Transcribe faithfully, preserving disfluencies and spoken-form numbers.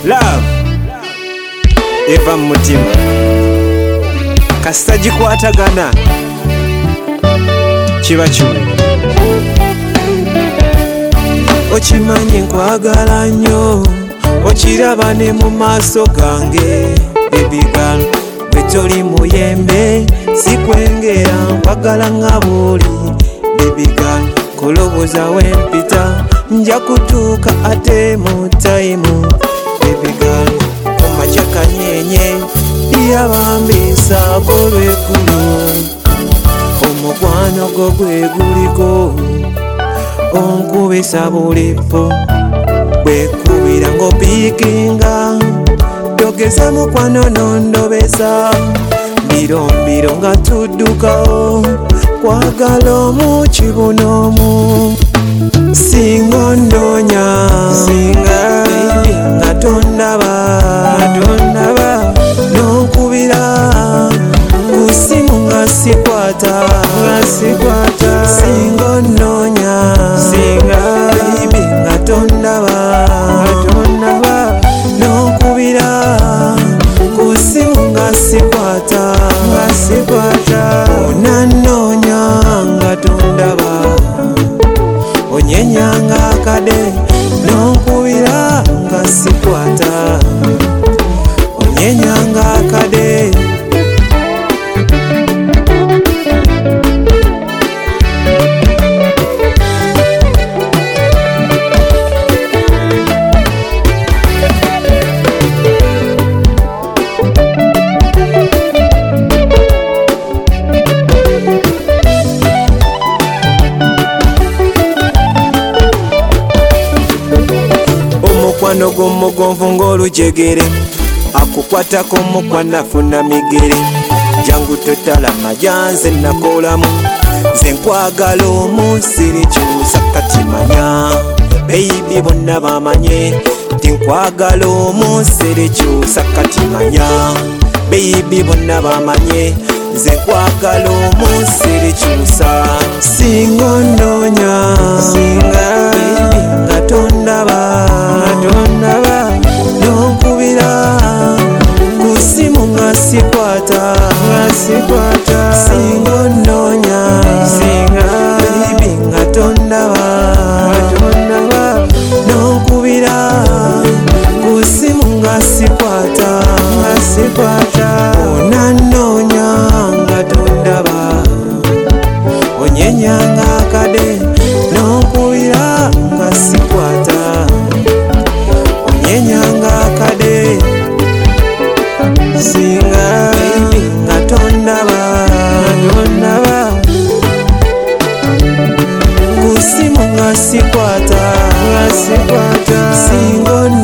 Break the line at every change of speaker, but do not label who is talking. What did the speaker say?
Love eva mutima kasita gikwatagana kiba kiwe. Okimanyi nkwagala nnyo, okiraba ne mu maaso gange. Baby girl bwe toli muyembe sikwengera, nkwagala nga bw'oli. Baby girl koloboza wempita nja kutuuka ate mu time. Baby girl kumakya kanyenye yabambisa golweggulo, omukwano gwo gwe guliko onkubisa bulipo, bwekubira ng'opiikinga togeza mukwano nondobesa, mbiro mbiro nga tuddukawo kwagala omu kibunomu. Singa ondoonya singa nga tondaba tondaba nonkubira ku ssimu nga sikwata nga sikwata. Singa ondoonya singa baby nga tondaba tondaba nonkubira ku ssimu nga sikwata nga sikwata. Onanoonya nga tondaba onyenyanga akade nonkubira nga sikwata onyenyanga akade. Omukwano gw'omugonvu ng'olujegere akukwatako mukwano afuna migere. Jangu totala majanze nakolamu nze nkwagala omu sirikyusa kati manya. Baby bonna bamanye nti nkwagala omu sirikyusa kati manya. Baby bonna bamanye nze nkwagala omu sirikyusa. Singa ondoonya singa baby nga tondaba tondaba nonkubira ku ssimu nga sikwata nga sikwata. Singa ondoonya singa baby nga tondaba tondaba nonkubira ku ssimu nga sikwata nga sikwata. Onanoonya nga tondaba onyenyanga akade nonkubira nga sikwata onyenyanga akade. Singa baby nga tondaba tondaba ku ssimu nga sikwata nga sikwata. Singa